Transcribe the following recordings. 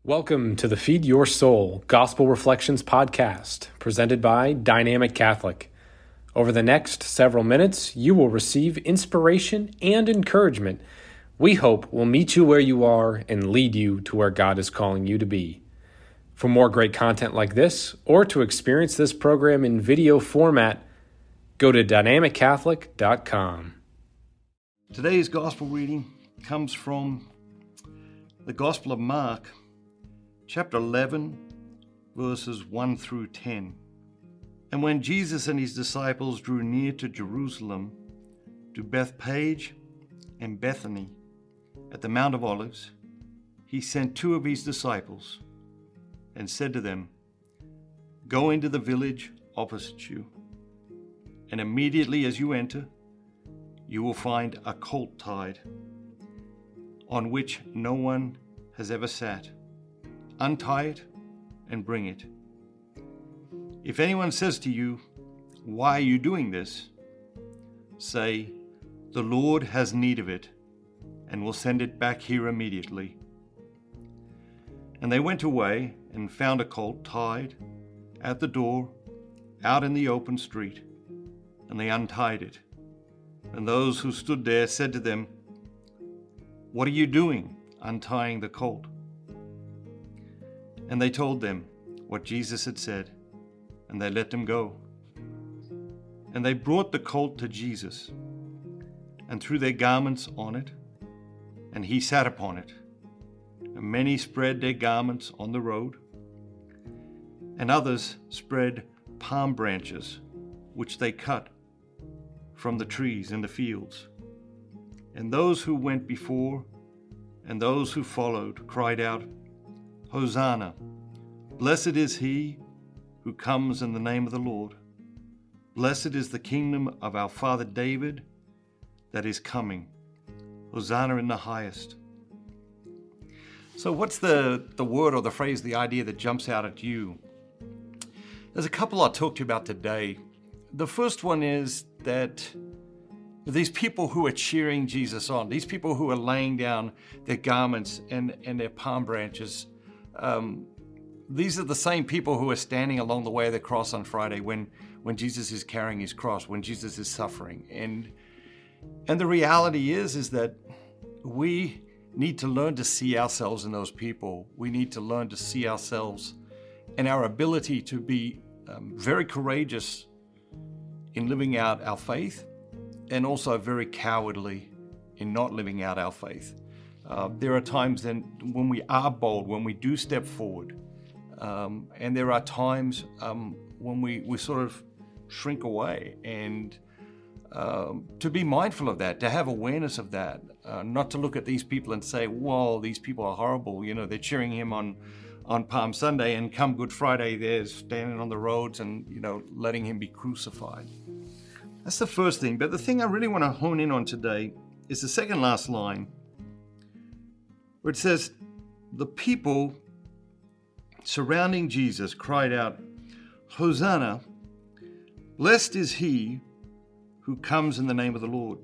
Welcome to the Feed Your Soul Gospel Reflections podcast, presented by Dynamic Catholic. Over the next several minutes, you will receive inspiration and encouragement we hope will meet you where you are and lead you to where God is calling you to be. For more great content like this, or to experience this program in video format, go to dynamiccatholic.com. Today's Gospel reading comes from the Gospel of Mark, chapter 11, verses 1 through 10. And when Jesus and his disciples drew near to Jerusalem, to Bethphage and Bethany, at the Mount of Olives, he sent two of his disciples and said to them, "Go into the village opposite you, and immediately as you enter, you will find a colt tied, on which no one has ever sat. Untie it and bring it. If anyone says to you, 'Why are you doing this?' say, 'The Lord has need of it, and will send it back here immediately.'" And they went away and found a colt tied at the door, out in the open street, and they untied it. And those who stood there said to them, "What are you doing, untying the colt?" And they told them what Jesus had said, and they let them go. And they brought the colt to Jesus, and threw their garments on it, and he sat upon it. And many spread their garments on the road, and others spread palm branches, which they cut from the trees in the fields. And those who went before and those who followed cried out, "Hosanna! Blessed is he who comes in the name of the Lord. Blessed is the kingdom of our father David that is coming. Hosanna in the highest." So what's the word or the phrase, the idea that jumps out at you? There's a couple I'll talk to you about today. The first one is that these people who are cheering Jesus on, these people who are laying down their garments and their palm branches, these are the same people who are standing along the way of the cross on Friday when Jesus is carrying his cross, when Jesus is suffering. And the reality is that we need to learn to see ourselves in those people. We need to learn to see ourselves and our ability to be very courageous in living out our faith, and also very cowardly in not living out our faith. There are times then when we are bold, when we do step forward, and there are times when we sort of shrink away, and to be mindful of that, to have awareness of that, not to look at these people and say, "Whoa, these people are horrible. They're cheering him on Palm Sunday, and come Good Friday, they're standing on the roads and letting him be crucified." That's the first thing. But the thing I really want to hone in on today is the second last line, where it says, "The people surrounding Jesus cried out, 'Hosanna! Blessed is he who comes in the name of the Lord.'"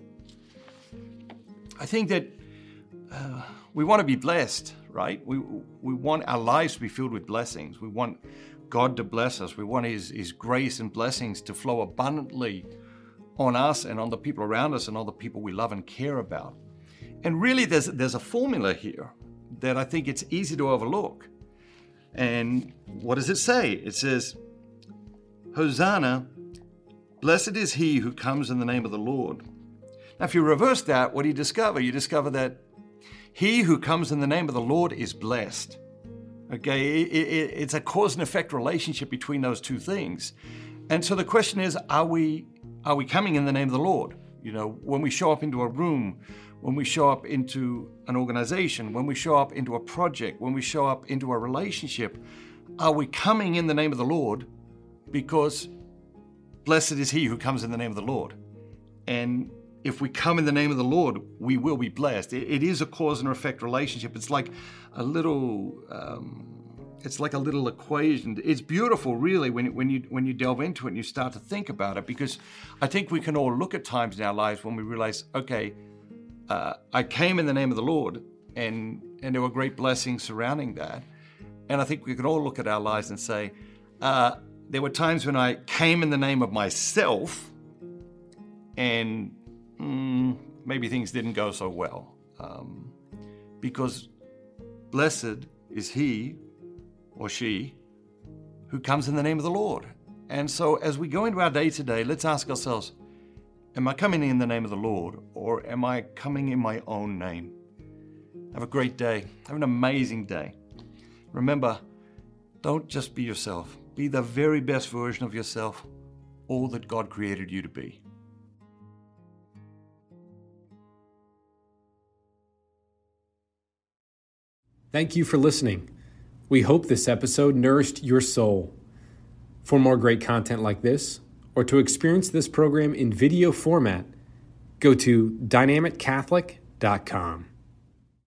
I think that we want to be blessed, right? We want our lives to be filled with blessings. We want God to bless us. We want his grace and blessings to flow abundantly on us and on the people around us and on the people we love and care about. And really there's a formula here that I think it's easy to overlook. And what does it say? It says, "Hosanna, blessed is he who comes in the name of the Lord." Now, if you reverse that, what do you discover? You discover that he who comes in the name of the Lord is blessed. Okay, it's a cause and effect relationship between those two things. And so the question is, are we coming in the name of the Lord? When we show up into a room, when we show up into an organization, when we show up into a project, when we show up into a relationship, are we coming in the name of the Lord? Because blessed is he who comes in the name of the Lord. And if we come in the name of the Lord, we will be blessed. It is a cause and effect relationship. It's like a little equation. It's beautiful, really, when you delve into it and you start to think about it, because I think we can all look at times in our lives when we realize, okay, I came in the name of the Lord, and there were great blessings surrounding that. And I think we could all look at our lives and say, there were times when I came in the name of myself and maybe things didn't go so well. Because blessed is he or she who comes in the name of the Lord. And so as we go into our day today, let's ask ourselves, am I coming in the name of the Lord, or am I coming in my own name? Have a great day. Have an amazing day. Remember, don't just be yourself. Be the very best version of yourself, all that God created you to be. Thank you for listening. We hope this episode nourished your soul. For more great content like this, or to experience this program in video format, go to dynamiccatholic.com.